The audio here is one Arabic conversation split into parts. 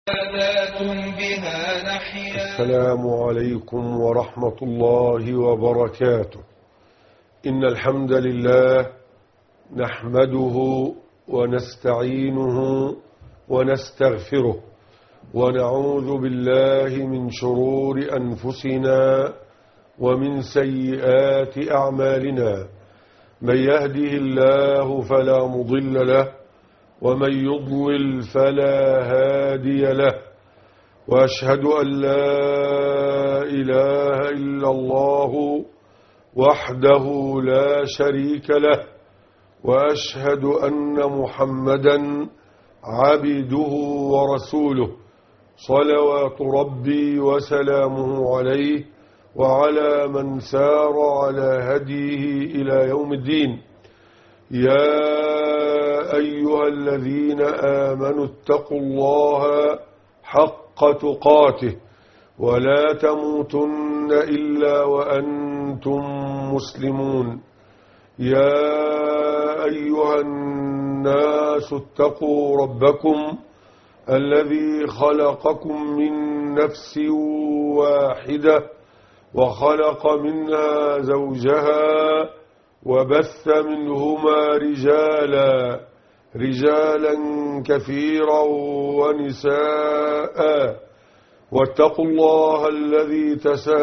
بها نحيا. السلام عليكم ورحمة الله وبركاته. إن الحمد لله نحمده ونستعينه ونستغفره ونعوذ بالله من شرور أنفسنا ومن سيئات أعمالنا. من يهده الله فلا مضل له ومن يضلل فلا هادي له، وأشهد أن لا إله إلا الله وحده لا شريك له، وأشهد أن محمدا عبده ورسوله صلوات ربي وسلامه عليه وعلى من سار على هديه إلى يوم الدين. يا أيها الذين آمنوا اتقوا الله حق تقاته ولا تموتن إلا وأنتم مسلمون. يا أيها الناس اتقوا ربكم الذي خلقكم من نفس واحدة وخلق منها زوجها وبث منهما رجالا كثيرا ونساء، واتقوا الله الذي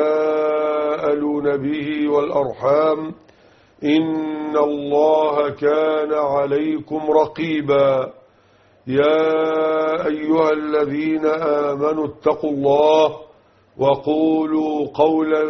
تساءلون به والأرحام إن الله كان عليكم رقيبا. يا أيها الذين آمنوا اتقوا الله وقولوا قولا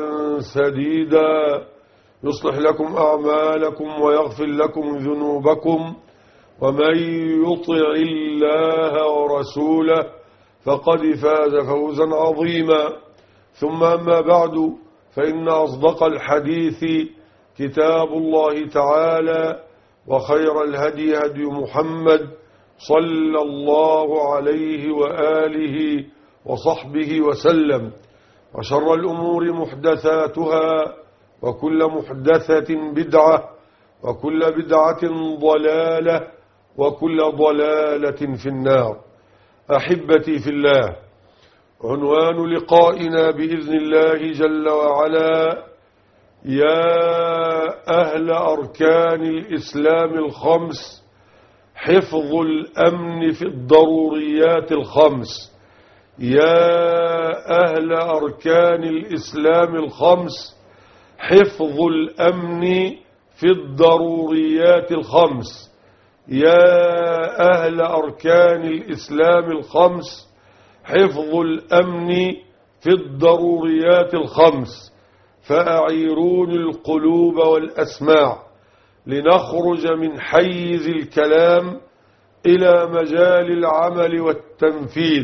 سديدا يصلح لكم أعمالكم ويغفر لكم ذنوبكم، ومن يطع الله ورسوله فقد فاز فوزا عظيما. ثم أما بعد، فإن أصدق الحديث كتاب الله تعالى، وخير الهدي هدي محمد صلى الله عليه وآله وصحبه وسلم، وشر الأمور محدثاتها، وكل محدثة بدعة، وكل بدعة ضلالة، وكل ضلالة في النار. أحبتي في الله، عنوان لقائنا بإذن الله جل وعلا: يا أهل أركان الإسلام الخمس، حفظ الأمن في الضروريات الخمس. يا أهل أركان الإسلام الخمس، حفظ الأمن في الضروريات الخمس. يا أهل أركان الإسلام الخمس، حفظ الأمن في الضروريات الخمس. فأعيرون القلوب والأسماع لنخرج من حيز الكلام إلى مجال العمل والتنفيذ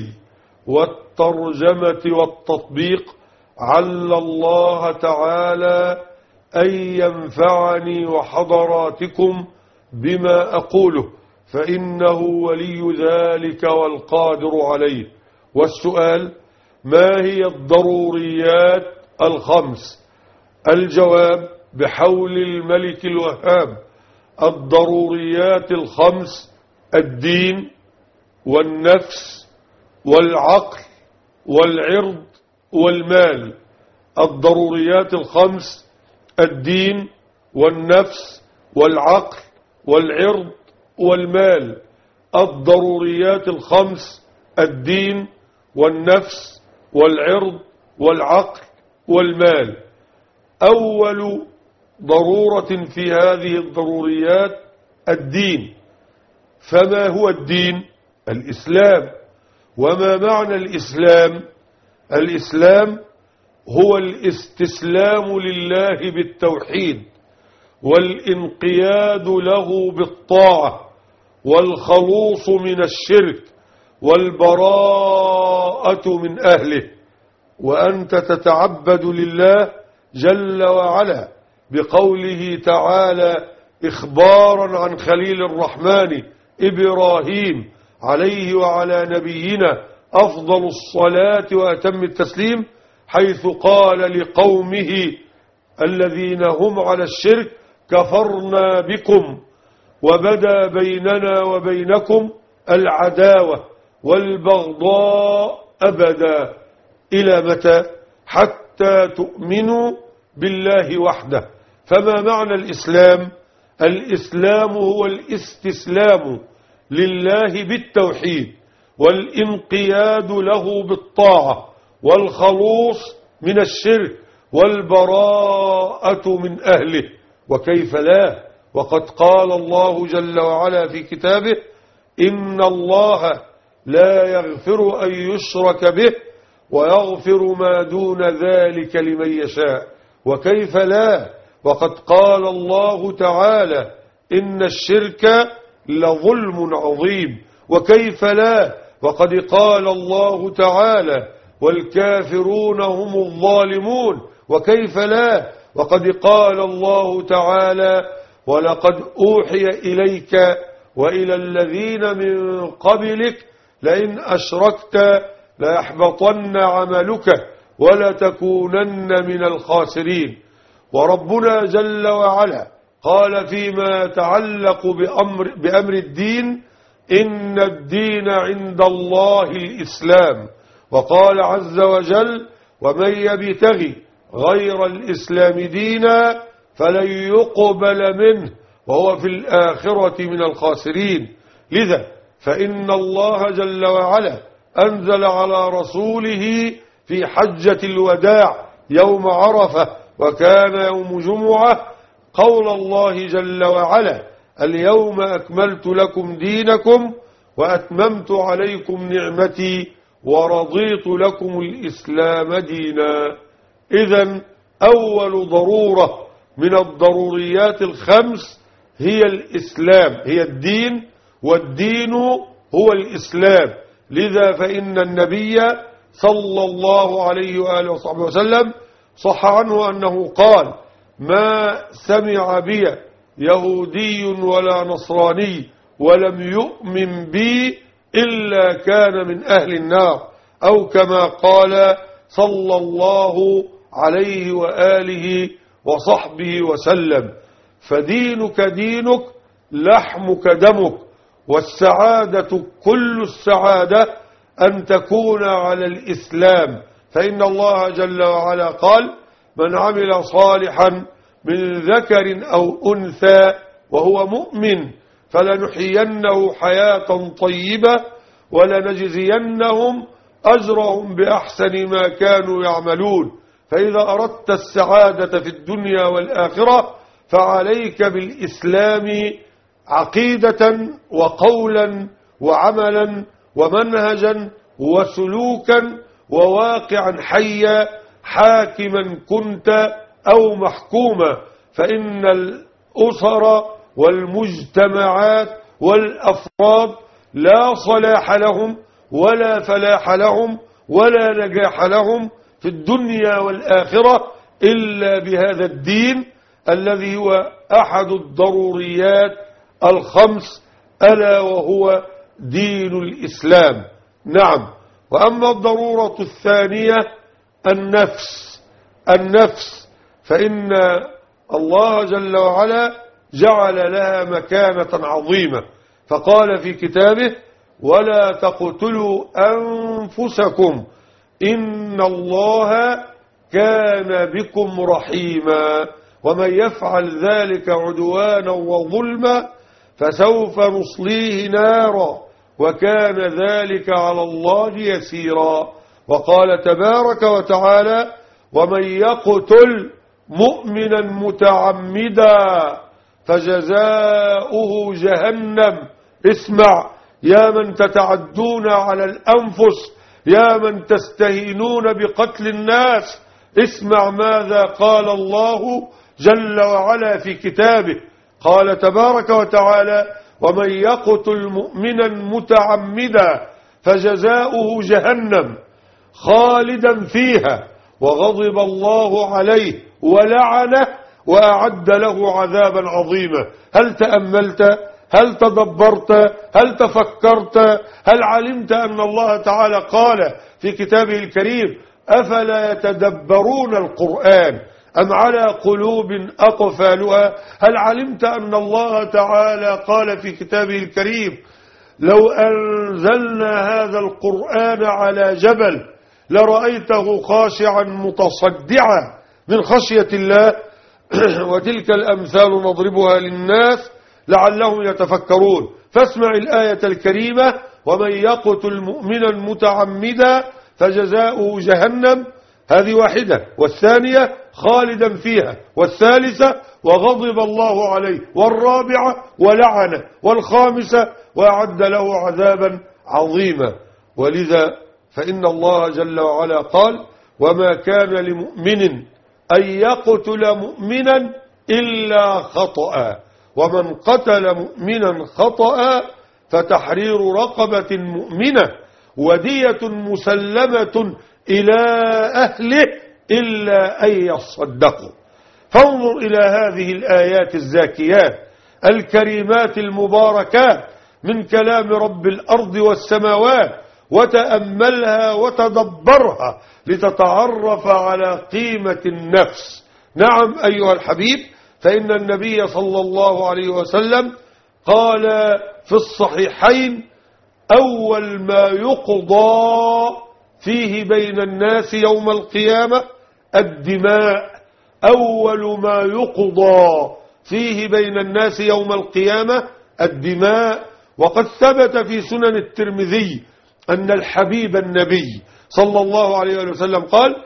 والترجمة والتطبيق، عل الله تعالى أن ينفعني وحضراتكم بما أقوله، فإنه ولي ذلك والقادر عليه. والسؤال: ما هي الضروريات الخمس؟ الجواب بحول الملك الوهاب: الضروريات الخمس: الدين والنفس والعقل والعرض والمال. الضروريات الخمس: الدين والنفس والعقل والعرض والمال. الضروريات الخمس: الدين والنفس والعرض والعقل والمال. أول ضرورة في هذه الضروريات الدين. فما هو الدين؟ الإسلام. وما معنى الإسلام؟ الإسلام هو الاستسلام لله بالتوحيد، والانقياد له بالطاعة، والخلوص من الشرك، والبراءة من أهله. وأنت تتعبد لله جل وعلا بقوله تعالى إخبارا عن خليل الرحمن إبراهيم عليه وعلى نبينا أفضل الصلاة وأتم التسليم، حيث قال لقومه الذين هم على الشرك: كفرنا بكم وبدا بيننا وبينكم العداوة والبغضاء أبدا. إلى متى؟ حتى تؤمنوا بالله وحده. فما معنى الإسلام؟ الإسلام هو الاستسلام لله بالتوحيد، والانقياد له بالطاعة، والخلوص من الشرك، والبراءة من أهله. وكيف لا؟ وقد قال الله جل وعلا في كتابه: إن الله لا يغفر أن يشرك به ويغفر ما دون ذلك لمن يشاء. وكيف لا؟ وقد قال الله تعالى: إن الشرك لظلم عظيم. وكيف لا؟ وقد قال الله تعالى: والكافرون هم الظالمون. وكيف لا؟ وقد قال الله تعالى: ولقد أوحي إليك وإلى الذين من قبلك لئن أشركت ليحبطن عملك ولتكونن من الخاسرين. وربنا جل وعلا قال فيما يتعلق بأمر الدين: إن الدين عند الله الإسلام. وقال عز وجل: ومن يبتغي غير الإسلام دينا فلن يقبل منه وهو في الآخرة من الخاسرين. لذا فإن الله جل وعلا أنزل على رسوله في حجة الوداع يوم عرفة، وكان يوم جمعة، قول الله جل وعلا: اليوم أكملت لكم دينكم وأتممت عليكم نعمتي ورضيت لكم الإسلام دينا. إذن أول ضرورة من الضروريات الخمس هي الإسلام، هي الدين، والدين هو الإسلام. لذا فإن النبي صلى الله عليه وآله وصحبه وسلم صح عنه أنه قال: ما سمع بي يهودي ولا نصراني ولم يؤمن بي إلا كان من أهل النار، أو كما قال صلى الله عليه وآله وصحبه وسلم. فدينك دينك، لحمك دمك، والسعادة كل السعادة أن تكون على الإسلام. فإن الله جل وعلا قال: من عمل صالحا من ذكر أو أنثى وهو مؤمن فلنحيينه حياة طيبة ولنجزينهم أجرهم بأحسن ما كانوا يعملون. فإذا أردت السعادة في الدنيا والآخرة فعليك بالإسلام عقيدة وقولا وعملا ومنهجا وسلوكا وواقعا حيا، حاكما كنت أو محكوما. فإن الأسر والمجتمعات والأفراد لا صلاح لهم ولا فلاح لهم ولا نجاح لهم في الدنيا والآخرة إلا بهذا الدين الذي هو أحد الضروريات الخمس، ألا وهو دين الإسلام. نعم. وأما الضرورة الثانية النفس، فإن الله جل وعلا جعل لها مكانة عظيمة، فقال في كتابه: ولا تقتلوا أنفسكم إن الله كان بكم رحيما ومن يفعل ذلك عدوانا وظلما فسوف نصليه نارا وكان ذلك على الله يسيرا. وقال تبارك وتعالى: ومن يقتل مؤمنا متعمدا فجزاؤه جهنم. اسمع يا من تتعدون على الأنفس، يا من تستهينون بقتل الناس، اسمع ماذا قال الله جل وعلا في كتابه. قال تبارك وتعالى: ومن يقتل مؤمنا متعمدا فجزاؤه جهنم خالدا فيها وغضب الله عليه ولعنه وأعد له عذابا عظيما. هل تأملت؟ هل تدبرت؟ هل تفكرت؟ هل علمت أن الله تعالى قال في كتابه الكريم: أفلا يتدبرون القرآن أم على قلوب أقفالها؟ هل علمت أن الله تعالى قال في كتابه الكريم: لو أنزلنا هذا القرآن على جبل لرأيته خاشعا متصدعا من خشية الله. وتلك الأمثال نضربها للناس لعلهم يتفكرون. فاسمع الآية الكريمة: ومن يقتل مؤمنا متعمدا فجزاؤه جهنم، هذه واحدة، والثانية خالدا فيها، والثالثة وغضب الله عليه، والرابعة ولعنه، والخامسة وأعد له عذابا عظيما. ولذا فإن الله جل وعلا قال: وما كان لمؤمن أن يقتل مؤمنا إلا خطأ، ومن قتل مؤمنا خطأ فتحرير رقبة مؤمنة ودية مسلمة إلى أهله إلا أن يصدقوا. فانظر إلى هذه الآيات الزاكيات الكريمات المباركات من كلام رب الأرض والسماوات، وتأملها وتدبرها لتتعرف على قيمة النفس. نعم أيها الحبيب، فإن النبي صلى الله عليه وسلم قال في الصحيحين: أول ما يقضى فيه بين الناس يوم القيامة الدماء. أول ما يقضى فيه بين الناس يوم القيامة الدماء. وقد ثبت في سنن الترمذي أن الحبيب النبي صلى الله عليه وسلم قال: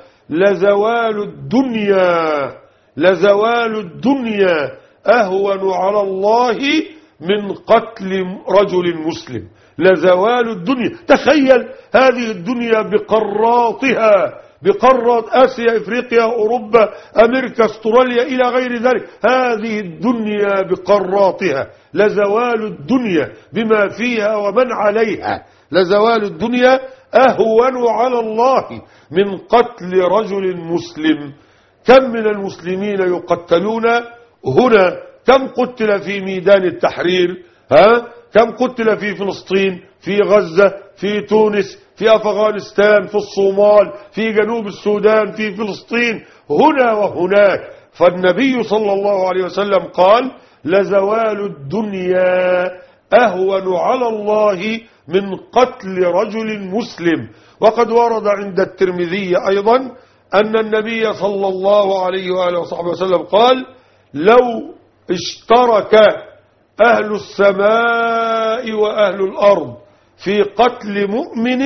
لزوال الدنيا أهون على الله من قتل رجل مسلم. لزوال الدنيا، تخيل هذه الدنيا بقاراتها، بقارات آسيا، إفريقيا، أوروبا، أمريكا، استراليا، إلى غير ذلك، هذه الدنيا بقاراتها، لزوال الدنيا بما فيها ومن عليها، لزوال الدنيا أهون على الله من قتل رجل مسلم. كم من المسلمين يقتلون هنا؟ كم قتل في ميدان التحرير؟ كم قتل في فلسطين، في غزة، في تونس، في أفغانستان، في الصومال، في جنوب السودان، في فلسطين، هنا وهناك. فالنبي صلى الله عليه وسلم قال: لزوال الدنيا أهون على الله من قتل رجل مسلم. وقد ورد عند الترمذي أيضا أن النبي صلى الله عليه وآله وصحبه وسلم قال: لو اشترك أهل السماء وأهل الأرض في قتل مؤمن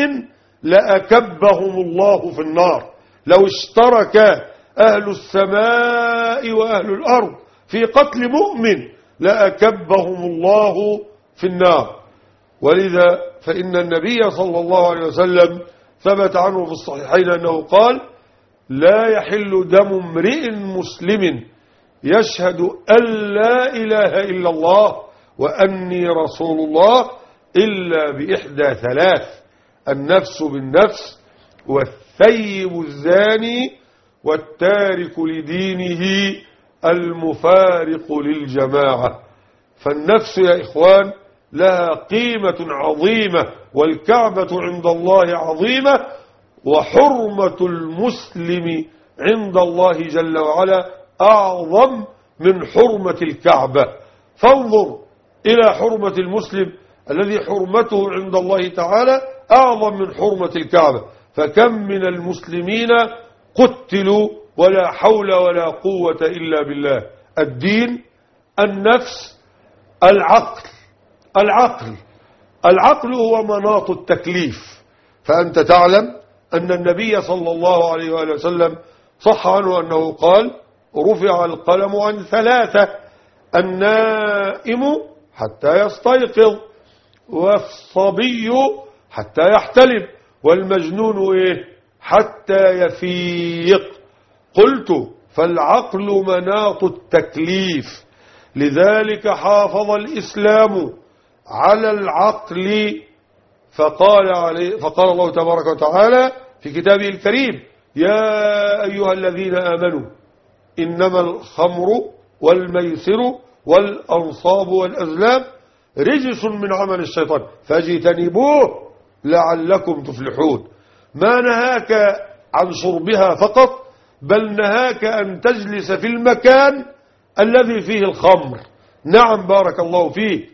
لأكبهم الله في النار. لو اشترك أهل السماء وأهل الأرض في قتل مؤمن لأكبهم الله في النار. ولذا فإن النبي صلى الله عليه وسلم ثبت عنه في الصحيحين أنه قال: لا يحل دم امرئ مسلم يشهد أن لا إله إلا الله وأني رسول الله إلا بإحدى ثلاث: النفس بالنفس، والثيب الزاني، والتارك لدينه المفارق للجماعة. فالنفس يا إخوان لها قيمة عظيمة، والكعبة عند الله عظيمة، وحرمة المسلم عند الله جل وعلا أعظم من حرمة الكعبة. فانظر إلى حرمة المسلم الذي حرمته عند الله تعالى أعظم من حرمة الكعبة. فكم من المسلمين قتلوا ولا حول ولا قوة إلا بالله. الدين، النفس، العقل هو مناط التكليف. فأنت تعلم أن النبي صلى الله عليه وآله وسلم صح عنه أنه قال: رفع القلم عن ثلاثة: النائم حتى يستيقظ، والصبي حتى يحتلم، والمجنون حتى يفيق. قلت: فالعقل مناط التكليف، لذلك حافظ الإسلام على العقل. فقال الله تبارك وتعالى في كتابه الكريم: يا أيها الذين آمنوا إنما الخمر والميسر والأنصاب والأزلام رجس من عمل الشيطان فاجتنبوه لعلكم تفلحون. ما نهاك عن شربها فقط، بل نهاك أن تجلس في المكان الذي فيه الخمر. نعم بارك الله فيك.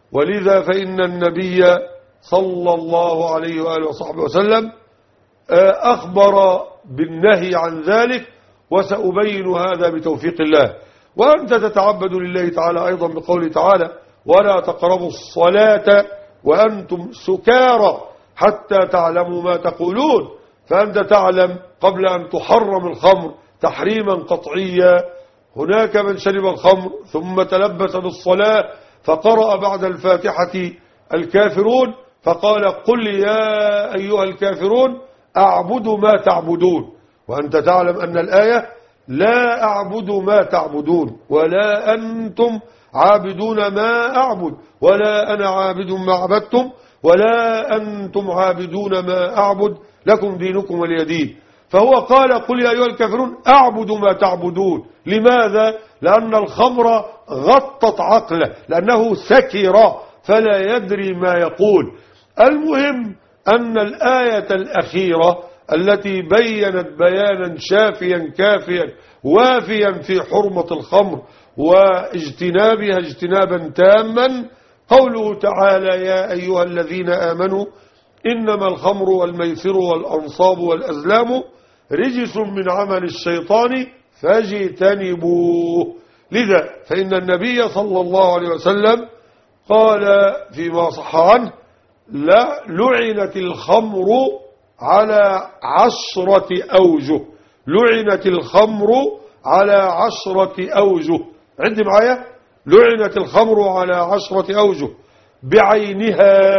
ولذا فإن النبي صلى الله عليه وآله وصحبه وسلم أخبر بالنهي عن ذلك، وسأبين هذا بتوفيق الله. وأنت تتعبد لله تعالى أيضا بقوله تعالى: ولا تقربوا الصلاة وأنتم سكارى حتى تعلموا ما تقولون. فأنت تعلم قبل أن تحرم الخمر تحريما قطعيا. هناك من شرب الخمر ثم تلبس بالصلاة فقرأ بعد الفاتحة الكافرون فقال: قل يا أيها الكافرون أعبد ما تعبدون، وأنت تعلم أن الآية: لا أعبد ما تعبدون ولا أنتم عابدون ما أعبد ولا أنا عابد ما عبدتم ولا أنتم عابدون ما أعبد لكم دينكم ولي دين. فهو قال: قل يا أيها الكافرون أعبد ما تعبدون. لماذا؟ لأن الخمر غطت عقله، لأنه سكر فلا يدري ما يقول. المهم أن الآية الأخيرة التي بيّنت بيانا شافيا كافيا وافيا في حرمة الخمر واجتنابها اجتنابا تاما، قوله تعالى: يا أيها الذين آمنوا إنما الخمر والميسر والأنصاب والأزلام رجس من عمل الشيطان فاجتنبوه. لذا فإن النبي صلى الله عليه وسلم قال فيما صح عنه: لا لعنت الخمر على 10 أوجه. لعنت الخمر على 10 أوجه. عندي معايا: لعنت الخمر على 10 أوجه: بعينها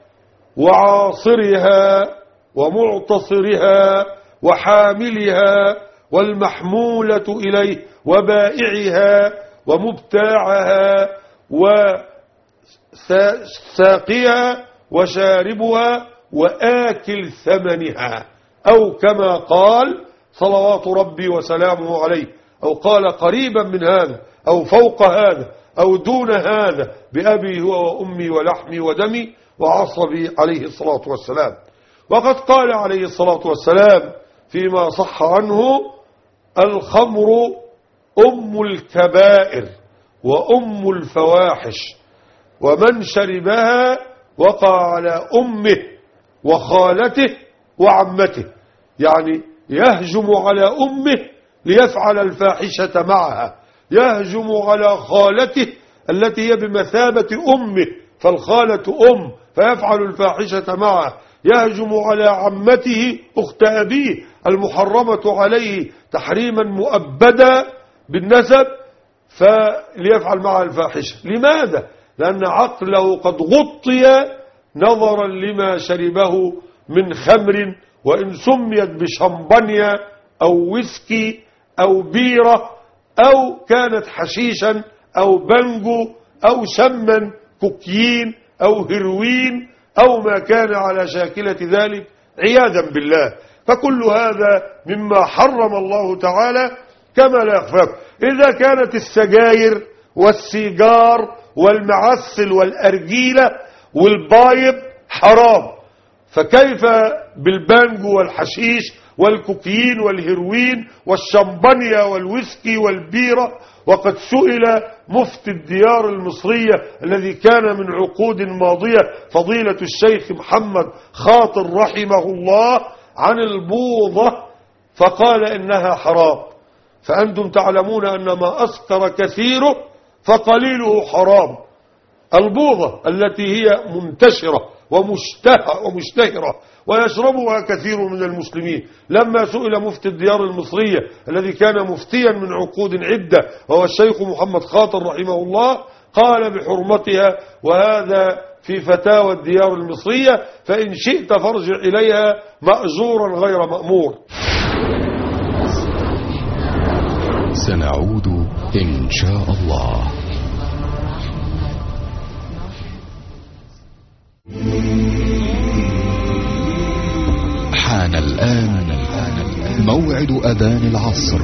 وعاصرها ومعتصرها وحاملها والمحمولة إليه وبائعها ومبتاعها وساقيها وشاربها وآكل ثمنها، أو كما قال صلوات ربي وسلامه عليه، أو قال قريبا من هذا أو فوق هذا أو دون هذا: بأبي هو وأمي ولحمي ودمي وعصبي، عليه الصلاة والسلام. وقد قال عليه الصلاة والسلام فيما صح عنه: الخمر أم الكبائر وأم الفواحش، ومن شربها وقع على أمه وخالته وعمته. يعني يهجم على أمه ليفعل الفاحشة معها، يهجم على خالته التي هي بمثابة أمه، فالخالة أم فيفعل الفاحشة معها، يهجم على عمته أخت أبيه المحرمة عليه تحريما مؤبدا بالنسب، فليفعل معها الفاحشة. لماذا؟ لأن عقله قد غطي نظرا لما شربه من خمر، وإن سميت بشمبانيا أو ويسكي أو بيرة أو كانت حشيشا أو بنجو أو سما كوكيين أو هيروين أو ما كان على شاكلة ذلك عياذا بالله. فكل هذا مما حرم الله تعالى كما لا يخفاك. إذا كانت السجاير والسيجار والمعسل والأرجيلة والبايب حرام، فكيف بالبانجو والحشيش والكوكيين والهيروين والشمبانيا والويسكي والبيرة؟ وقد سئل مفتي الديار المصرية الذي كان من عقود ماضية فضيلة الشيخ محمد خاطر رحمه الله عن البوظة فقال إنها حرام. فأنتم تعلمون أن ما أسكر كثيره فقليله حرام. البوظة التي هي منتشرة ومشتهرة ويشربها كثير من المسلمين، لما سئل مفتي الديار المصرية الذي كان مفتيا من عقود عدة وهو الشيخ محمد خاطر رحمه الله، قال بحرمتها، وهذا في فتاوى الديار المصرية، فإن شئت فارجع إليها مأجورا غير مأمور. سنعود إن شاء الله. حان الآن موعد أذان العصر.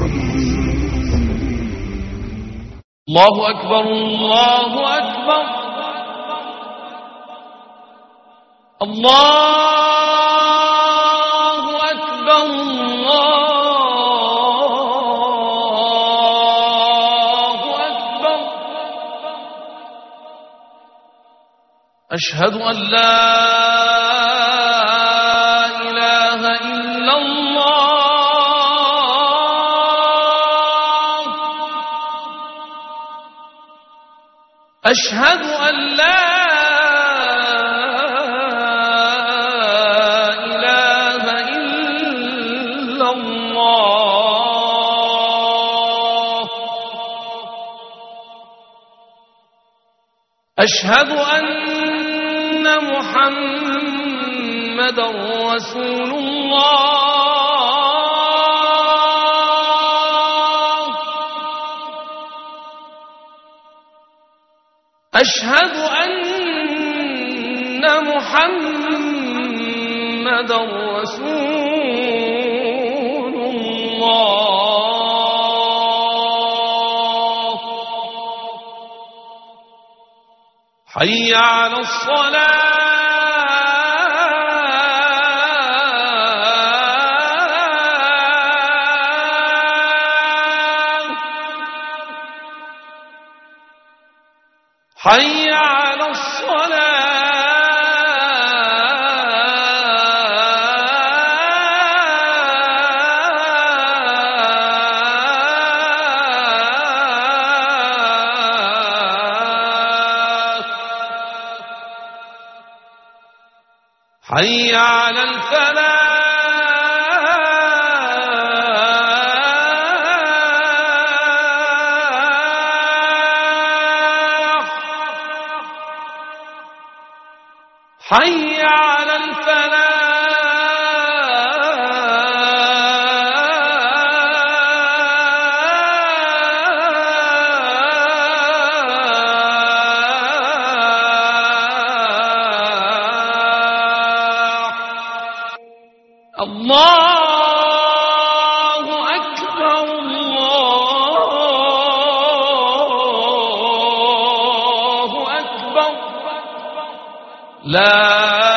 الله أكبر الله أكبر الله أكبر الله أكبر أشهد أن لا إله إلا الله أشهد أن لا إله إلا الله أشهد أن محمدا رسول الله أشهد أن محمدا رسول الله حي على الصلاة حي على الصلاة حي على الفلاح حي على الفلاح الله أكبر الله أكبر لا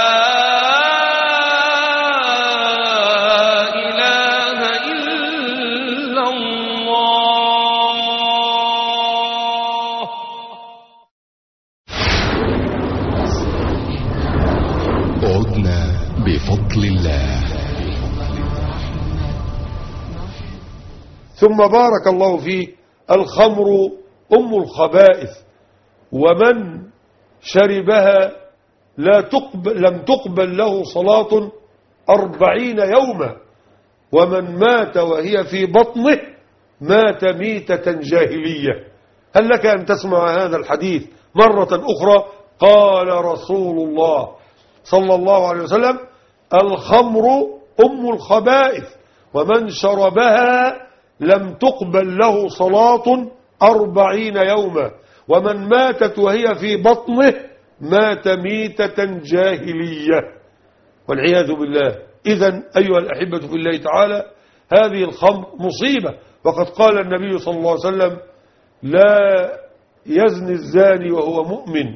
إله إلا الله عدنا بفضل الله. ثم بارك الله فيك. الخمر أم الخبائث، ومن شربها لم تقبل له صلاة 40 يوما، ومن مات وهي في بطنه مات ميتة جاهلية. هل لك أن تسمع هذا الحديث مرة أخرى؟ قال رسول الله صلى الله عليه وسلم: الخمر أم الخبائث، ومن شربها لم تقبل له صلاة 40 يوما، ومن ماتت وهي في بطنه مات ميتة جاهلية، والعياذ بالله. إذن أيها الأحبة في الله تعالى، هذه الخمر مصيبة، وقد قال النبي صلى الله عليه وسلم: لا يزني الزاني وهو مؤمن،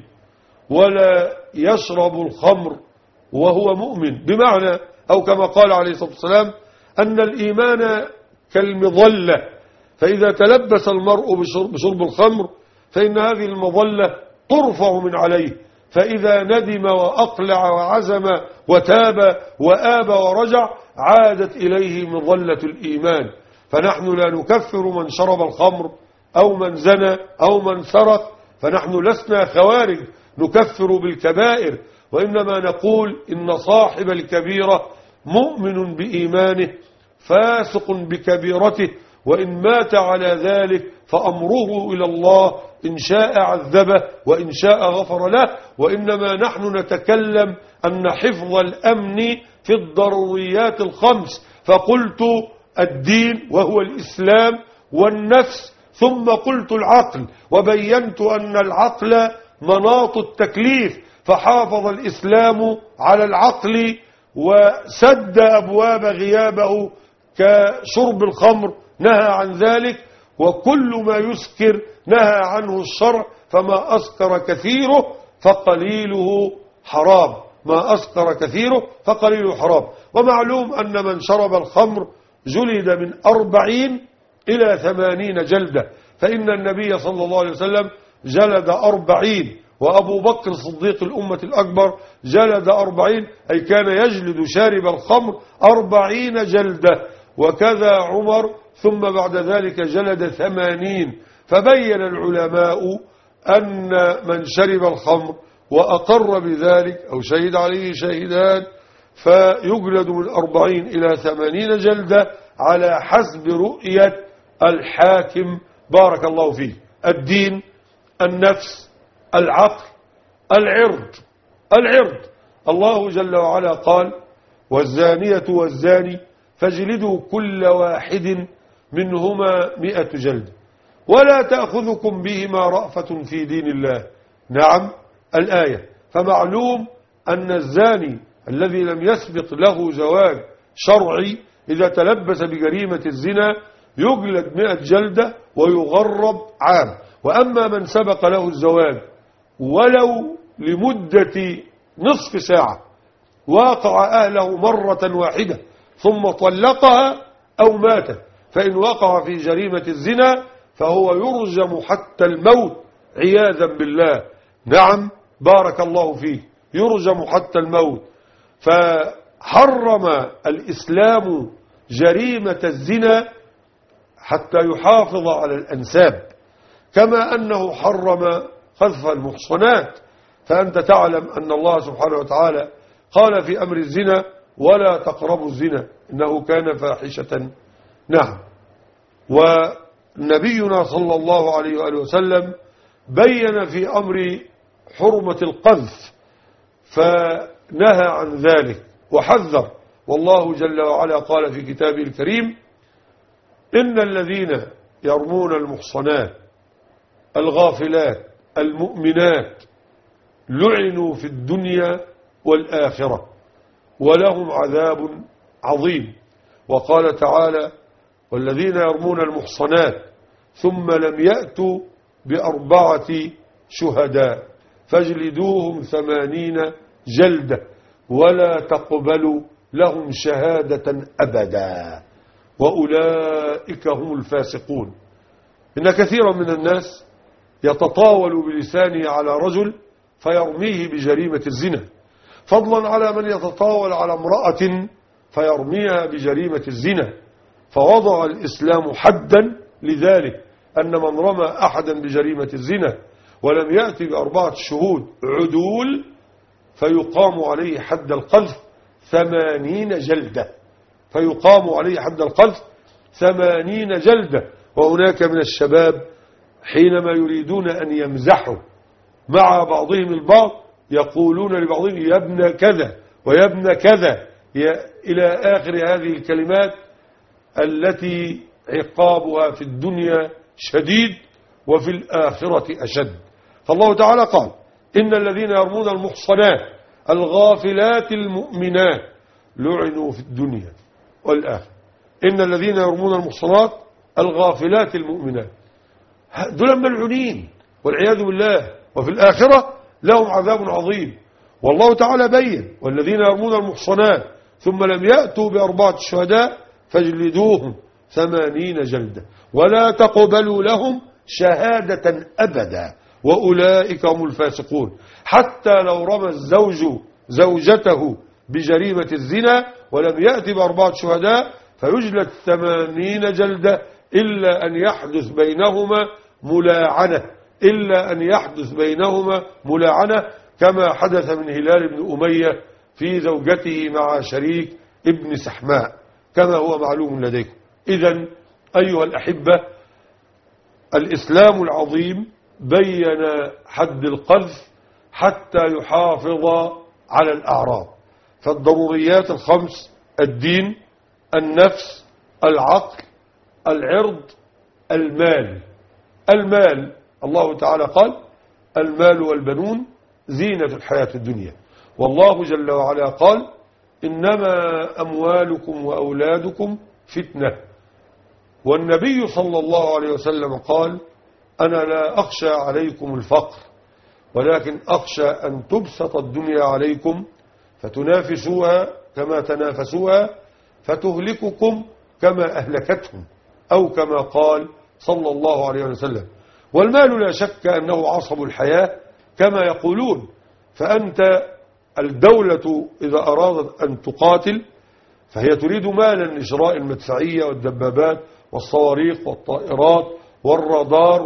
ولا يشرب الخمر وهو مؤمن. بمعنى، أو كما قال عليه الصلاة والسلام، أن الإيمان كالمظلة، فإذا تلبس المرء بشرب الخمر فإن هذه المظلة ترفع من عليه، فإذا ندم وأقلع وعزم وتاب وآب ورجع عادت إليه مظلة الإيمان. فنحن لا نكفر من شرب الخمر أو من زنى أو من سرق، فنحن لسنا خوارج نكفر بالكبائر، وإنما نقول إن صاحب الكبيرة مؤمن بإيمانه فاسق بكبيرته، وإن مات على ذلك فأمره إلى الله، إن شاء عذبه وإن شاء غفر له. وإنما نحن نتكلم أن حفظ الأمن في الضروريات الخمس، فقلت الدين وهو الإسلام والنفس، ثم قلت العقل، وبينت أن العقل مناط التكليف، فحافظ الإسلام على العقل وسد أبواب غيابه كشرب الخمر نهى عن ذلك، وكل ما يسكر نهى عنه الشرع، فما أسكر كثيره فقليله حرام، ما أسكر كثيره فقليله حرام. ومعلوم أن من شرب الخمر جلد من 40 إلى 80 جلدة، فإن النبي صلى الله عليه وسلم جلد 40 وأبو بكر صديق الأمة الأكبر جلد 40، أي كان يجلد شارب الخمر 40 جلدة، وكذا عمر، ثم بعد ذلك جلد 80. فبين العلماء أن من شرب الخمر وأقر بذلك أو شهد عليه شاهدان فيجلد من 40 إلى 80 جلدة على حسب رؤية الحاكم. بارك الله فيه. الدين، النفس، العقل، العرض. الله جل وعلا قال: والزانية والزاني فاجلدوا كل واحد منهما 100 جلد ولا تأخذكم بهما رأفة في دين الله. نعم، الآية. فمعلوم أن الزاني الذي لم يسبق له زواج شرعي إذا تلبس بجريمة الزنا يجلد 100 جلدة ويغرب عام. وأما من سبق له الزواج ولو لمدة نصف ساعة واقع أهله مرة واحدة ثم طلقها أو مات، فإن وقع في جريمة الزنا فهو يرجم حتى الموت عياذا بالله. نعم، بارك الله فيه، يرجم حتى الموت. فحرم الإسلام جريمة الزنا حتى يحافظ على الأنساب، كما أنه حرم قذف المحصنات. فأنت تعلم أن الله سبحانه وتعالى قال في أمر الزنا: ولا تقربوا الزنا إنه كان فاحشة. نعم. ونبينا صلى الله عليه وآله وسلم بين في أمر حرمة القذف فنهى عن ذلك وحذر. والله جل وعلا قال في كتابه الكريم: إن الذين يرمون المحصنات الغافلات المؤمنات لعنوا في الدنيا والآخرة ولهم عذاب عظيم. وقال تعالى: والذين يرمون المحصنات ثم لم يأتوا ب4 شهداء فاجلدوهم 80 جلدة ولا تقبلوا لهم شهادة أبدا وأولئك هم الفاسقون. إن كثيرا من الناس يتطاول بلسانه على رجل فيرميه بجريمة الزنا، فضلا على من يتطاول على امرأة فيرميها بجريمة الزنا. فوضع الإسلام حدا لذلك، أن من رمى أحدا بجريمة الزنا ولم يأتي ب4 شهود عدول فيقام عليه حد القذف 80 جلدة. فيقام عليه حد القذف 80 جلدة. وهناك من الشباب حينما يريدون أن يمزحوا مع بعضهم البعض يقولون لبعضهم: يا ابن كذا ويا ابن كذا، إلى آخر هذه الكلمات التي عقابها في الدنيا شديد وفي الآخرة أشد. فالله تعالى قال: إن الذين يرمون المحصنات الغافلات المؤمنات لعنوا في الدنيا والآخرة. إن الذين يرمون المحصنات الغافلات المؤمنات دول ملعونين والعياذ بالله، وفي الآخرة لهم عذاب عظيم. والله تعالى بين: والذين يرمون المحصنات ثم لم يأتوا ب4 شهداء فاجلدوهم 80 جلدة ولا تقبلوا لهم شهادة أبدا وأولئك هم الفاسقون. حتى لو رمى الزوج زوجته بجريمة الزنا ولم يأتي ب4 شهداء فيجلد 80 جلدة إلا أن يحدث بينهما ملاعنة كما حدث من هلال بن أمية في زوجته مع شريك ابن سحماء كما هو معلوم لديكم. إذن أيها الأحبة، الإسلام العظيم بين حد القذف حتى يحافظ على الأعراض. فالضروريات ال5: الدين، النفس، العقل، العرض، المال. الله تعالى قال: المال والبنون زينة الحياة الدنيا. والله جل وعلا قال: إنما أموالكم وأولادكم فتنة. والنبي صلى الله عليه وسلم قال: أنا لا أخشى عليكم الفقر ولكن أخشى أن تبسط الدنيا عليكم فتنافسوها كما تنافسوها فتهلككم كما أهلكتهم، أو كما قال صلى الله عليه وسلم. والمال لا شك أنه عصب الحياة كما يقولون. فأنت الدولة إذا أرادت أن تقاتل فهي تريد مالا لشراء المدفعية والدبابات والصواريخ والطائرات والرادار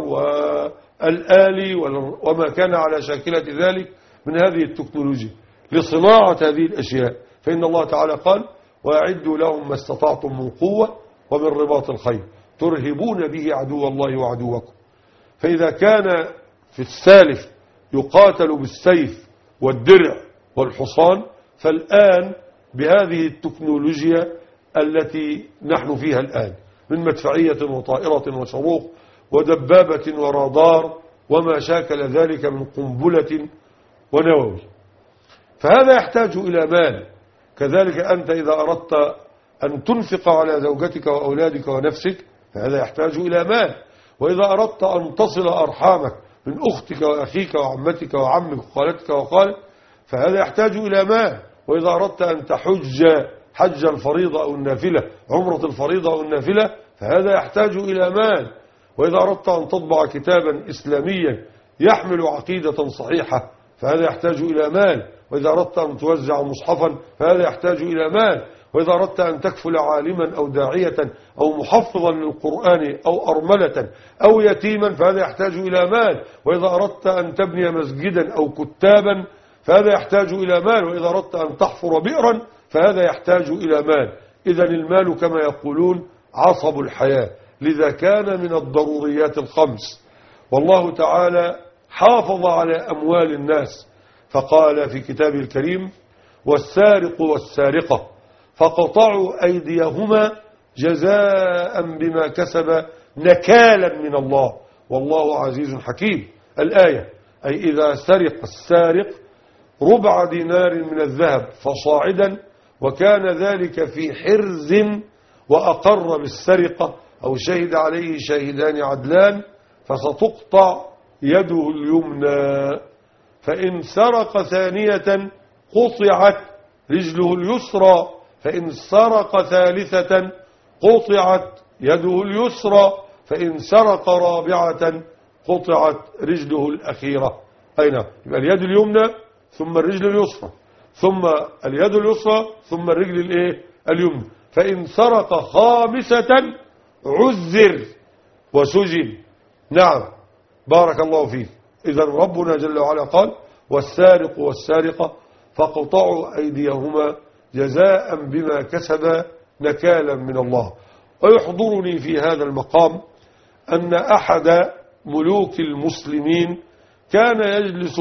والآلي وما كان على شاكلة ذلك من هذه التكنولوجيا لصناعة هذه الأشياء. فإن الله تعالى قال: وأعدوا لهم ما استطعتم من قوة ومن رباط الخيل ترهبون به عدو الله وعدوكم. فإذا كان في السالف يقاتل بالسيف والدرع والحصان، فالآن بهذه التكنولوجيا التي نحن فيها الآن من مدفعية وطائرة وصاروخ ودبابة ورادار وما شاكل ذلك من قنبلة ونووي، فهذا يحتاج إلى مال. كذلك أنت إذا أردت أن تنفق على زوجتك وأولادك ونفسك فهذا يحتاج إلى مال. وإذا أردت أن تصل أرحامك من أختك وأخيك وعمتك وعمك وخالتك وخالك فهذا يحتاج إلى مال. وإذا أردت أن تحج حج الفريضة أو النافلة، عمرة الفريضة أو النافلة، فهذا يحتاج إلى مال. وإذا أردت أن تطبع كتابا إسلاميا يحمل عقيدة صحيحة فهذا يحتاج إلى مال. وإذا أردت أن توزع مصحفا فهذا يحتاج إلى مال. وإذا أردت أن تكفل عالما أو داعية أو محفظا للقرآن أو أرملة أو يتيما فهذا يحتاج إلى مال. وإذا أردت أن تبني مسجدا أو كتابا فهذا يحتاج إلى مال. وإذا أردت أن تحفر بئرا فهذا يحتاج إلى مال. إذن المال كما يقولون عصب الحياة، لذا كان من الضروريات الخمس. والله تعالى حافظ على أموال الناس فقال في كتابه الكريم: والسارق والسارقة فقطعوا أيديهما جزاء بما كسب نكالا من الله والله عزيز حكيم. الآية: أي إذا سرق السارق ربع دينار من الذهب فصاعدا وكان ذلك في حرز وأقر بالسرقة أو شهد عليه شاهدان عدلان فستقطع يده اليمنى، فإن سرق ثانية قطعت رجله اليسرى، فإن سرق ثالثة قطعت يده اليسرى، فإن سرق رابعة قطعت رجله الأخيرة. أين؟ يبقى اليد اليمنى ثم الرجل اليسرى ثم اليد اليسرى ثم الرجل اليمنى. فإن سرق خامسة عذر وسجن. نعم، بارك الله فيك. إذا ربنا جل وعلا قال: والسارق والسارقة فقطعوا أيديهما جزاء بما كسب نكالا من الله. ويحضرني في هذا المقام أن أحد ملوك المسلمين كان يجلس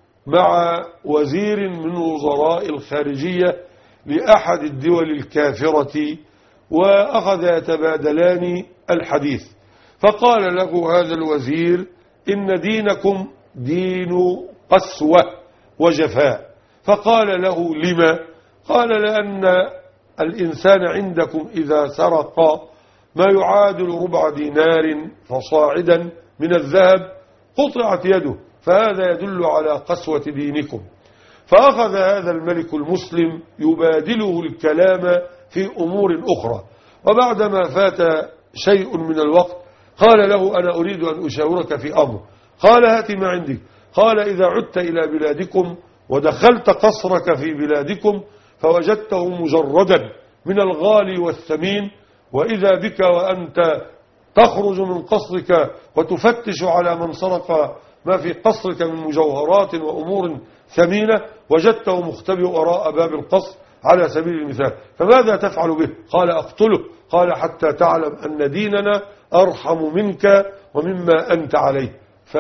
مع وزير من وزراء الخارجية لأحد الدول الكافرة وأخذ يتبادلان الحديث، فقال له هذا الوزير: إن دينكم دين قسوة وجفاء. فقال له: لما؟ قال: لأن الإنسان عندكم إذا سرق ما يعادل ربع دينار فصاعدا من الذهب قطعت يده، فهذا يدل على قسوة دينكم. فأخذ هذا الملك المسلم يبادله الكلام في أمور أخرى، وبعدما فات شيء من الوقت قال له: أنا أريد أن أشاورك في أمر. قال: هات ما عندك. قال: إذا عدت إلى بلادكم ودخلت قصرك في بلادكم فوجدته مجردا من الغالي والثمين، وإذا بك وأنت تخرج من قصرك وتفتش على من سرق ما في قصرك من مجوهرات وأمور ثمينة وجدته مختبئ وراء باب القصر على سبيل المثال، فماذا تفعل به؟ قال: أقتله. قال: حتى تعلم أن ديننا أرحم منك ومما أنت عليه.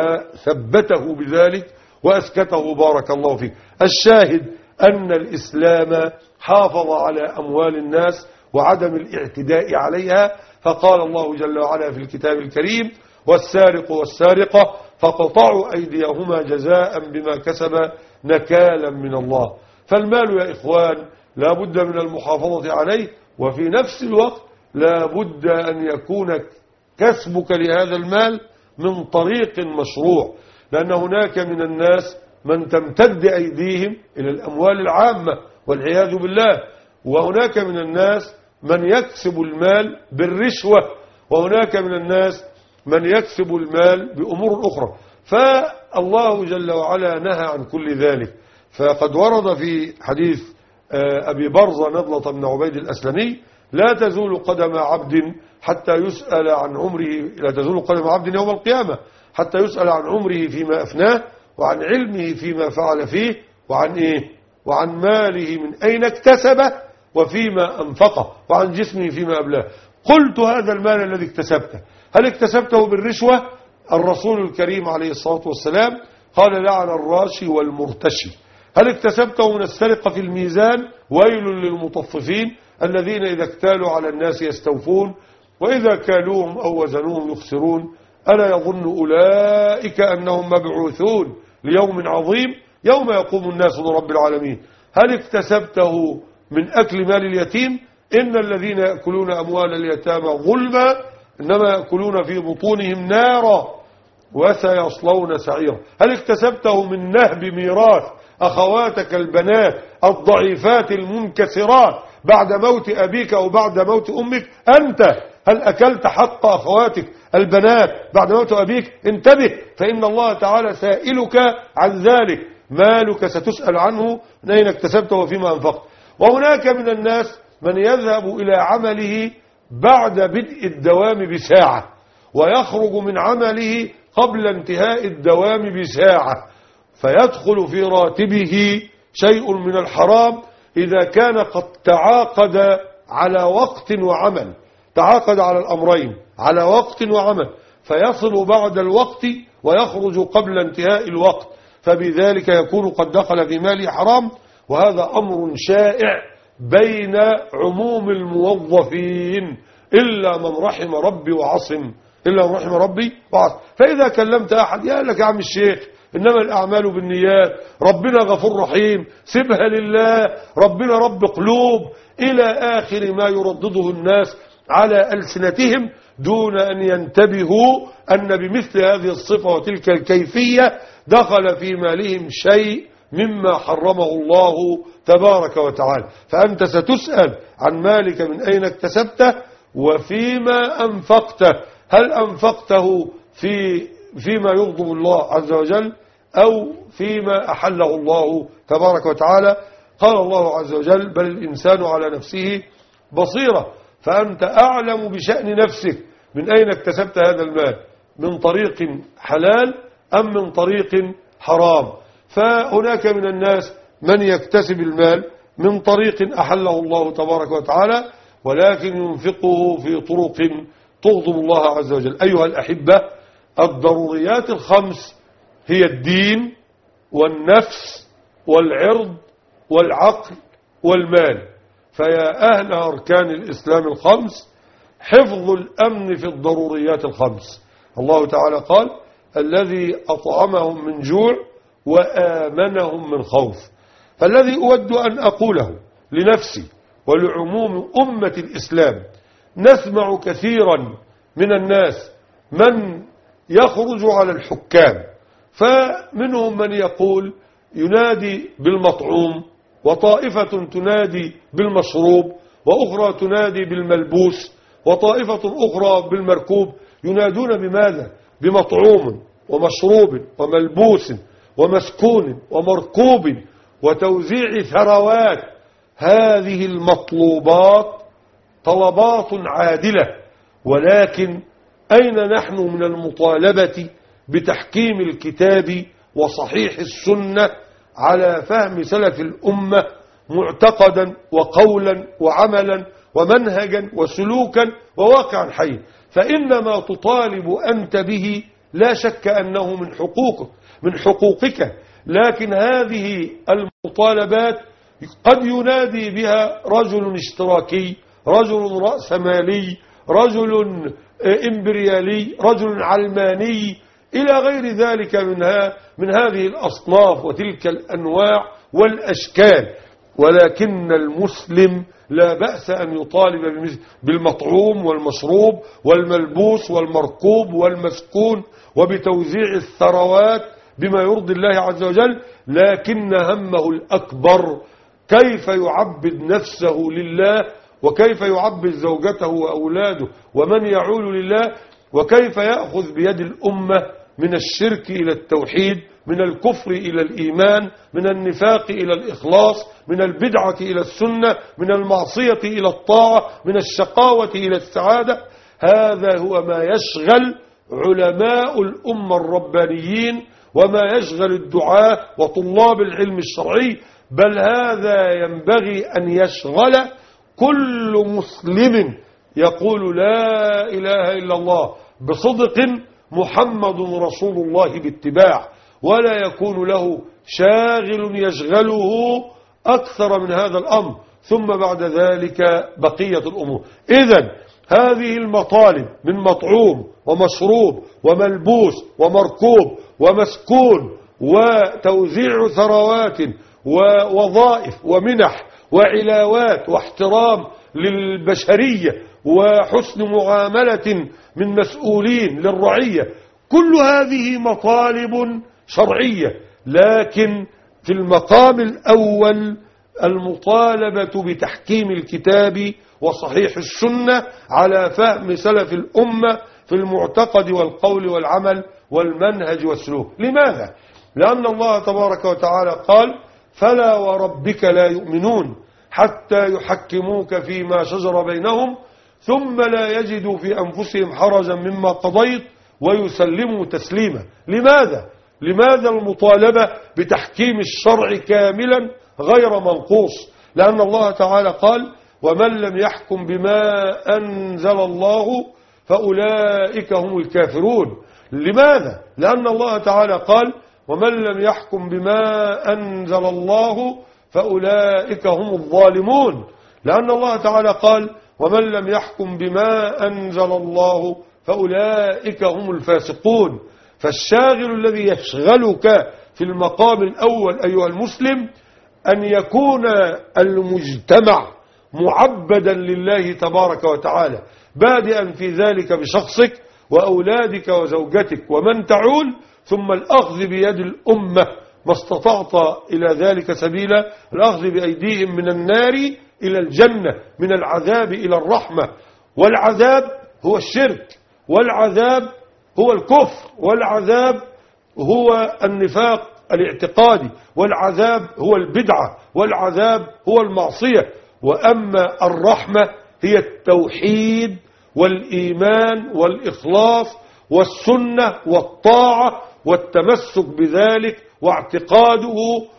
فثبته بذلك وأسكته بارك الله فيه. الشاهد أن الإسلام حافظ على أموال الناس وعدم الاعتداء عليها، فقال الله جل وعلا في الكتاب الكريم: والسارق والسارقة فقطعوا أيديهما جزاء بما كسب نكالا من الله. فالمال يا إخوان لا بد من المحافظة عليه، وفي نفس الوقت لا بد أن يكون كسبك لهذا المال من طريق مشروع، لأن هناك من الناس من تمتد أيديهم إلى الأموال العامة والعياذ بالله، وهناك من الناس من يكسب المال بالرشوة، وهناك من الناس من يكسب المال بأمور أخرى. الله جل وعلا نهى عن كل ذلك. فقد ورد في حديث أبي برزة نضلة بن عبيد الأسلمي: لا تزول قدم عبد حتى يسأل عن عمره، لا تزول قدم عبد يوم القيامة حتى يسأل عن عمره فيما أفناه، وعن علمه فيما فعل فيه، وعن إيه؟ وعن ماله من أين اكتسبه وفيما أنفقه، وعن جسمه فيما أبلاه. قلت: هذا المال الذي اكتسبته هل اكتسبته بالرشوة؟ الرسول الكريم عليه الصلاة والسلام قال: لعن الراشي والمرتشي. هل اكتسبته من السرقة في الميزان؟ ويل للمطففين الذين إذا اكتالوا على الناس يستوفون وإذا كالوهم أو وزنوهم يخسرون ألا يظن أولئك أنهم مبعوثون ليوم عظيم يوم يقوم الناس لرب العالمين. هل اكتسبته من أكل مال اليتيم؟ إن الذين يأكلون أموال اليتامى ظلما إنما يأكلون في بطونهم نارا وسيصلون سعيرا. هل اكتسبته من نهب ميراث أخواتك البنات الضعيفات المنكسرات بعد موت أبيك أو بعد موت أمك؟ أنت هل أكلت حق أخواتك البنات بعد موت أبيك؟ انتبه، فإن الله تعالى سائلك عن ذلك. مالك ستسأل عنه، من أين اكتسبته وفيما أنفقت. وهناك من الناس من يذهب إلى عمله بعد بدء الدوام بساعة ويخرج من عمله قبل انتهاء الدوام بساعة، فيدخل في راتبه شيء من الحرام إذا كان قد تعاقد على وقت وعمل، تعاقد على الأمرين، على وقت وعمل، فيصل بعد الوقت ويخرج قبل انتهاء الوقت، فبذلك يكون قد دخل في مال حرام. وهذا أمر شائع بين عموم الموظفين إلا من رحم ربي وعصم، إلا من رحم ربي وعصم. فإذا كلمت أحد يا لك يا عم الشيخ إنما الأعمال بالنيات، ربنا غفور رحيم، سيبها لله، ربنا رب قلوب، إلى آخر ما يردده الناس على ألسنتهم دون أن ينتبهوا أن بمثل هذه الصفة وتلك الكيفية دخل في مالهم شيء مما حرمه الله تبارك وتعالى. فأنت ستسأل عن مالك من أين اكتسبته وفيما أنفقته. هل أنفقته فيما يغضب الله عز وجل أو فيما أحله الله تبارك وتعالى؟ قال الله عز وجل: بل الإنسان على نفسه بصيرة. فأنت أعلم بشأن نفسك من أين اكتسبت هذا المال، من طريق حلال أم من طريق حرام. فهناك من الناس من يكتسب المال من طريق أحله الله تبارك وتعالى ولكن ينفقه في طرق تغضب الله عز وجل. أيها الأحبة، الضروريات الخمس هي الدين والنفس والعرض والعقل والمال. فيا أهل أركان الإسلام الخمس، حفظ الأمن في الضروريات الخمس. الله تعالى قال: الذي أطعمهم من جوع وآمنهم من خوف. فالذي أود أن أقوله لنفسي ولعموم أمة الإسلام: نسمع كثيرا من الناس من يخرج على الحكام، فمنهم من يقول ينادي بالمطعوم، وطائفة تنادي بالمشروب، وأخرى تنادي بالملبوس، وطائفة أخرى بالمركوب. ينادون بماذا؟ بمطعوم ومشروب وملبوس ومسكون ومركوب وتوزيع ثروات. هذه المطلوبات طلبات عادلة، ولكن أين نحن من المطالبة بتحكيم الكتاب وصحيح السنة على فهم سلف الأمة معتقدا وقولا وعملا ومنهجا وسلوكا وواقعا حيا؟ فإنما تطالب أنت به لا شك أنه من حقوقك، لكن هذه المطالبات قد ينادي بها رجل اشتراكي، رجل رأسمالي، رجل إمبريالي، رجل علماني، إلى غير ذلك من هذه الأصناف وتلك الأنواع والأشكال. ولكن المسلم لا بأس أن يطالب بالمطعوم والمشروب والملبوس والمركوب والمسكون وبتوزيع الثروات بما يرضي الله عز وجل، لكن همه الأكبر كيف يعبد نفسه لله، وكيف يعبد زوجته وأولاده ومن يعول لله، وكيف يأخذ بيد الأمة من الشرك إلى التوحيد، من الكفر إلى الإيمان، من النفاق إلى الإخلاص، من البدعة إلى السنة، من المعصية إلى الطاعة، من الشقاوة إلى السعادة. هذا هو ما يشغل علماء الأمة الربانيين وما يشغل الدعاة وطلاب العلم الشرعي، بل هذا ينبغي أن يشغل كل مسلم يقول لا إله إلا الله بصدق محمد رسول الله باتباع، ولا يكون له شاغل يشغله أكثر من هذا الأمر، ثم بعد ذلك بقية الأمور. إذن هذه المطالب من مطعوم ومشروب وملبوس ومركوب ومسكون وتوزيع ثروات ووظائف ومنح وعلاوات واحترام للبشرية وحسن معاملة من مسؤولين للرعية، كل هذه مطالب شرعية. لكن في المقام الأول المطالبة بتحكيم الكتاب وصحيح السنة على فهم سلف الأمة في المعتقد والقول والعمل والمنهج والسلوك. لماذا؟ لأن الله تبارك وتعالى قال فلا وربك لا يؤمنون حتى يحكموك فيما شجر بينهم ثم لا يجدوا في أنفسهم حرجا مما قضيت ويسلموا تسليما. لماذا المطالبة بتحكيم الشرع كاملا غير منقوص؟ لأن الله تعالى قال ومن لم يحكم بما أنزل الله فأولئك هم الكافرون. لماذا؟ لأن الله تعالى قال ومن لم يحكم بما أنزل الله فأولئك هم الظالمون. لأن الله تعالى قال ومن لم يحكم بما أنزل الله فأولئك هم الفاسقون. فالشاغل الذي يشغلك في المقام الأول أيها المسلم أن يكون المجتمع معبدا لله تبارك وتعالى، بادئا في ذلك بشخصك وأولادك وزوجتك ومن تعول، ثم الأخذ بيد الأمة ما استطعت إلى ذلك سبيلا، الأخذ بأيديهم من النار إلى الجنة، من العذاب إلى الرحمة. والعذاب هو الشرك، والعذاب هو الكفر، والعذاب هو النفاق الاعتقادي، والعذاب هو البدعة، والعذاب هو المعصية. وأما الرحمة هي التوحيد والإيمان والإخلاص والسنة والطاعة والتمسك بذلك واعتقاده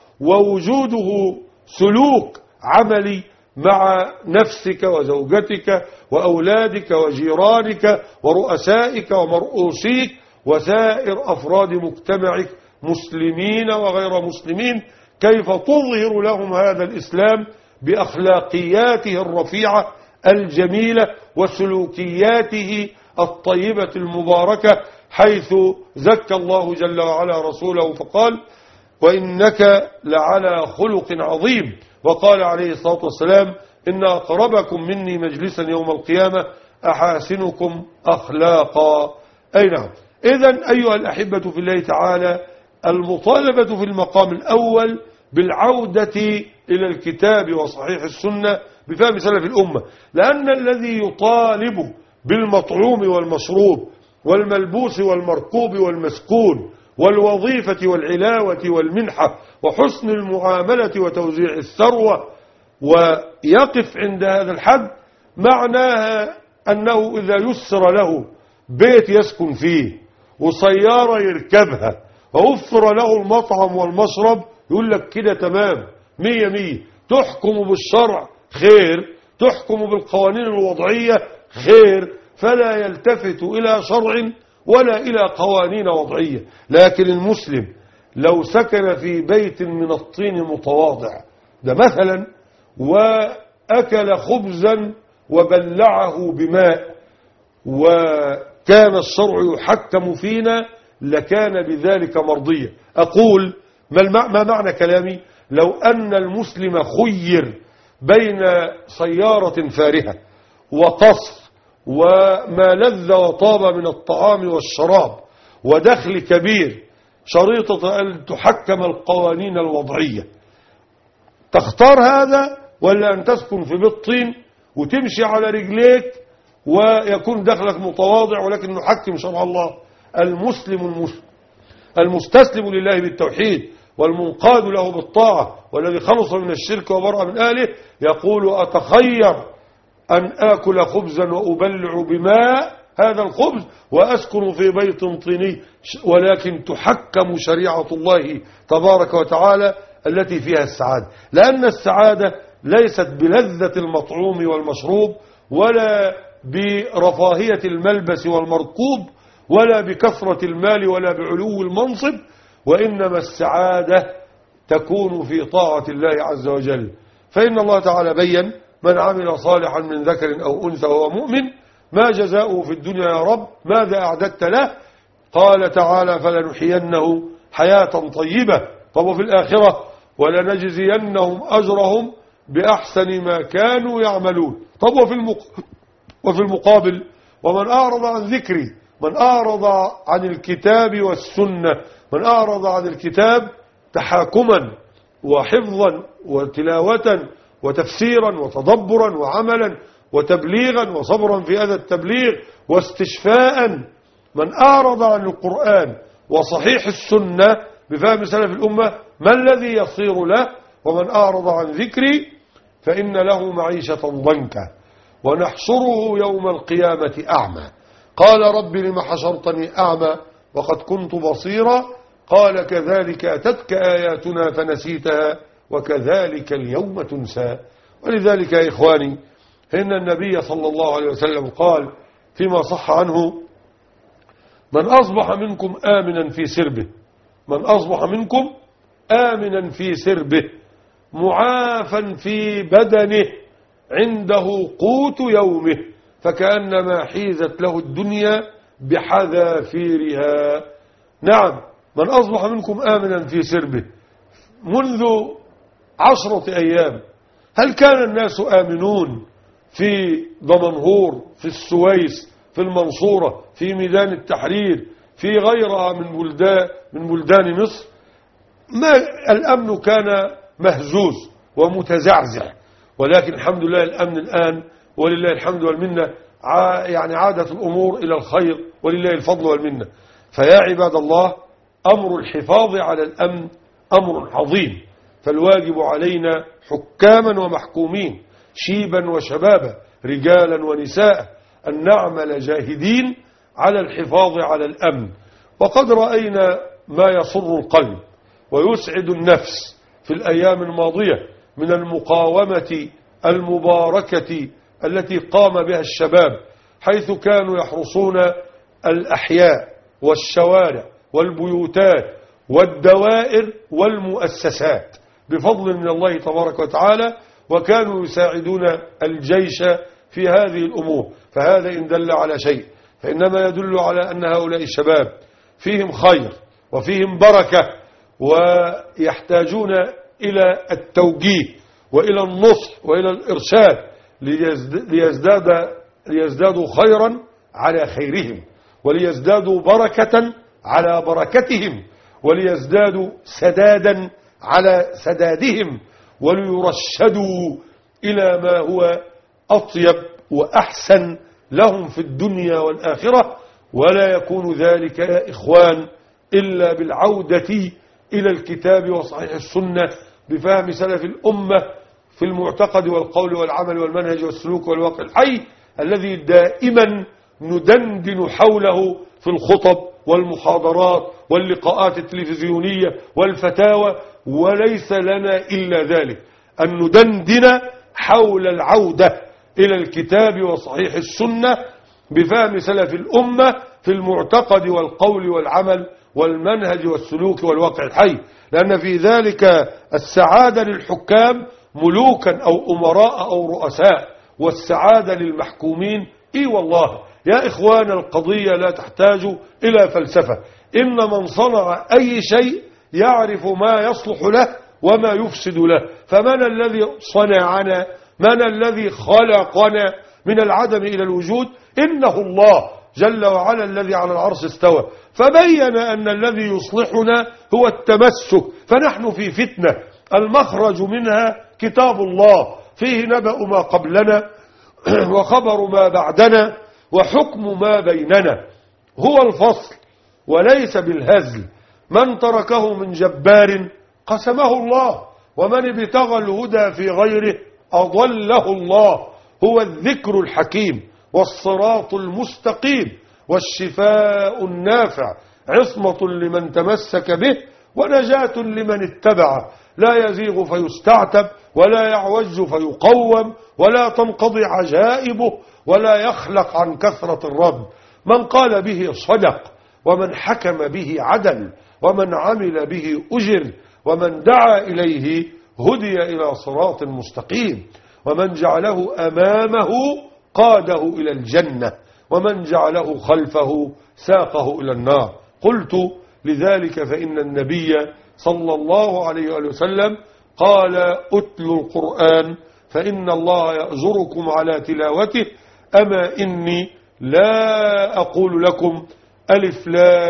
ووجوده سلوك عملي مع نفسك وزوجتك وأولادك وجيرانك ورؤسائك ومرؤوسيك وسائر أفراد مجتمعك مسلمين وغير مسلمين، كيف تظهر لهم هذا الإسلام بأخلاقياته الرفيعة الجميلة وسلوكياته الطيبة المباركة، حيث زكى الله جل وعلا رسوله فقال وإنك لعلى خلق عظيم. وقال عليه الصلاة والسلام إن أقربكم مني مجلسا يوم القيامة أحاسنكم أخلاقا. أي نعم. إذن أيها الأحبة في الله تعالى، المطالبة في المقام الأول بالعودة إلى الكتاب وصحيح السنة بفهم سلف الأمة، لأن الذي يطالب بالمطعوم والمشروب والملبوس والمركوب والمسكون والوظيفة والعلاوة والمنحة وحسن المعاملة وتوزيع الثروة ويقف عند هذا الحد، معناها أنه إذا يسر له بيت يسكن فيه وسيارة يركبها ووفر له المطعم والمشرب، يقول لك كده تمام 100. تحكم بالشرع خير، تحكم بالقوانين الوضعية خير، فلا يلتفت إلى شرع ولا إلى قوانين وضعية. لكن المسلم لو سكن في بيت من الطين متواضع ده مثلا، وأكل خبزا وبلعه بماء وكان الشرع يحكم فينا لكان بذلك مرضيا. أقول ما معنى كلامي؟ لو أن المسلم خير بين سيارة فارهة وقصر وما لذ وطاب من الطعام والشراب ودخل كبير، شريطة أن تحكم القوانين الوضعية، تختار هذا ولا أن تسكن في بيت طين وتمشي على رجليك ويكون دخلك متواضع ولكن نحكم شرع الله؟ المسلم المستسلم لله بالتوحيد والمنقاد له بالطاعة والذي خلص من الشرك وبرأ من أهله يقول أتخير أن آكل خبزا وأبلع بماء هذا الخبز وأسكن في بيت طيني، ولكن تحكم شريعة الله تبارك وتعالى التي فيها السعادة، لأن السعادة ليست بلذة المطعوم والمشروب ولا برفاهية الملبس والمركوب ولا بكثرة المال ولا بعلو المنصب، وإنما السعادة تكون في طاعة الله عز وجل. فإن الله تعالى بين من عمل صالحا من ذكر أو أنثى وهو مؤمن ما جزاؤه في الدنيا يا رب ماذا أعددت له؟ قال تعالى فلنحيينه حياة طيبة. طب وفي الآخرة ولنجزينهم أجرهم بأحسن ما كانوا يعملون. طب وفي المقابل ومن أعرض عن ذكري، من أعرض عن الكتاب والسنة، من أعرض عن الكتاب تحاكما وحفظا وتلاوة وتفسيرا وتدبرا وعملا وتبليغا وصبرا في هذا التبليغ واستشفاء، من أعرض عن القرآن وصحيح السنة بفهم سلف الأمة ما الذي يصير له؟ ومن أعرض عن ذكري فإن له معيشة ضنكا ونحشره يوم القيامة أعمى. قال رب لم حشرتني أعمى وقد كنت بصيرا قال كذلك أتتك آياتنا فنسيتها وكذلك اليوم تنسى. ولذلك يا إخواني فإن النبي صلى الله عليه وسلم قال فيما صح عنه من أصبح منكم آمنا في سربه، من أصبح منكم آمنا في سربه معافا في بدنه عنده قوت يومه فكأنما حيزت له الدنيا بحذافيرها. نعم من أصبح منكم آمنا في سربه منذ 10 أيام. هل كان الناس آمنون في دمنهور، في السويس، في المنصورة، في ميدان التحرير، في غيرها من بلدان مصر؟ ما الأمن كان مهزوز ومتزعزع، ولكن الحمد لله الأمن الآن ولله الحمد والمنة يعني عادت الأمور إلى الخير ولله الفضل والمنة. فيا عباد الله أمر الحفاظ على الأمن أمر عظيم، فالواجب علينا حكاما ومحكومين شيبا وشبابا رجالا ونساء أن نعمل جاهدين على الحفاظ على الأمن. وقد رأينا ما يسر القلب ويسعد النفس في الأيام الماضية من المقاومة المباركة التي قام بها الشباب، حيث كانوا يحرسون الأحياء والشوارع والبيوتات والدوائر والمؤسسات بفضل من الله تبارك وتعالى، وكانوا يساعدون الجيش في هذه الأمور. فهذا إن دل على شيء فإنما يدل على أن هؤلاء الشباب فيهم خير وفيهم بركة، ويحتاجون إلى التوجيه وإلى النصح وإلى الإرشاد ليزدادوا خيرا على خيرهم، وليزدادوا بركة على بركتهم، وليزدادوا سدادا على سدادهم، وليرشدوا إلى ما هو أطيب وأحسن لهم في الدنيا والآخرة. ولا يكون ذلك يا إخوان إلا بالعودة إلى الكتاب وصحيح السنة بفهم سلف الأمة في المعتقد والقول والعمل والمنهج والسلوك والواقع الحي الذي دائما ندندن حوله في الخطب والمحاضرات واللقاءات التلفزيونية والفتاوى. وليس لنا إلا ذلك أن ندندن حول العودة إلى الكتاب وصحيح السنة بفهم سلف الأمة في المعتقد والقول والعمل والمنهج والسلوك والواقع الحي، لأن في ذلك السعادة للحكام ملوكا أو أمراء أو رؤساء، والسعادة للمحكومين والله يا إخوان القضية لا تحتاج إلى فلسفة. إن من صنع أي شيء يعرف ما يصلح له وما يفسد له. فمن الذي صنعنا؟ من الذي خلقنا من العدم إلى الوجود؟ إنه الله جل وعلا الذي على العرش استوى، فبين أن الذي يصلحنا هو التمسك. فنحن في فتنة المخرج منها كتاب الله فيه نبأ ما قبلنا وخبر ما بعدنا وحكم ما بيننا، هو الفصل وليس بالهزل. من تركه من جبار قسمه الله، ومن ابتغى الهدى في غيره أضله الله. هو الذكر الحكيم والصراط المستقيم والشفاء النافع، عصمة لمن تمسك به ونجاة لمن اتبعه، لا يزيغ فيستعتب ولا يعوج فيقوم ولا تنقضي عجائبه ولا يخلق عن كثرة الرد. من قال به صدق، ومن حكم به عدل، ومن عمل به أجر، ومن دعا إليه هدي إلى صراط مستقيم، ومن جعله أمامه قاده إلى الجنة، ومن جعله خلفه ساقه إلى النار. قلت لذلك فإن النبي صلى الله عليه وسلم قال أتلوا القرآن فإن الله يأجركم على تلاوته، أما إني لا أقول لكم ألف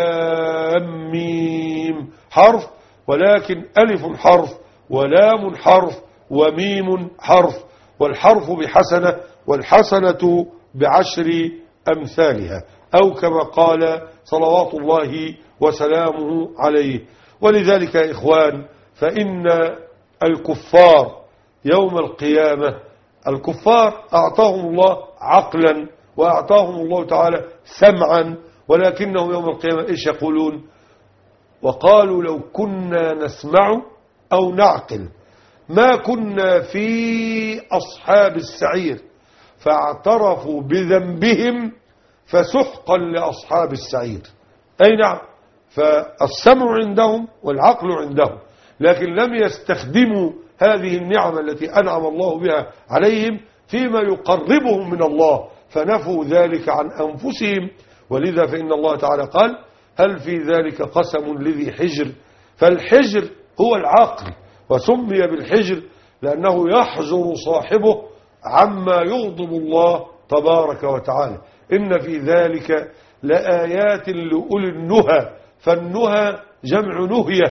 لام ميم حرف، ولكن ألف حرف ولام حرف وميم حرف، والحرف بحسنة والحسنة بعشر أمثالها، أو كما قال صلوات الله وسلامه عليه. ولذلك يا إخوان فإن الكفار يوم القيامة، الكفار أعطاهم الله عقلا وأعطاهم الله تعالى سمعا، ولكنهم يوم القيامة إيش يقولون؟ وقالوا لو كنا نسمع أو نعقل ما كنا في أصحاب السعير، فاعترفوا بذنبهم فسحقا لأصحاب السعير. أي نعم، فالسمع عندهم والعقل عندهم، لكن لم يستخدموا هذه النعم التي أنعم الله بها عليهم فيما يقربهم من الله، فنفوا ذلك عن أنفسهم. ولذا فإن الله تعالى قال هل في ذلك قسم لذي حجر، فالحجر هو العقل، وسمي بالحجر لأنه يحجر صاحبه عما يغضب الله تبارك وتعالى. إن في ذلك لآيات لأولي النهى، فالنهى جمع نهية،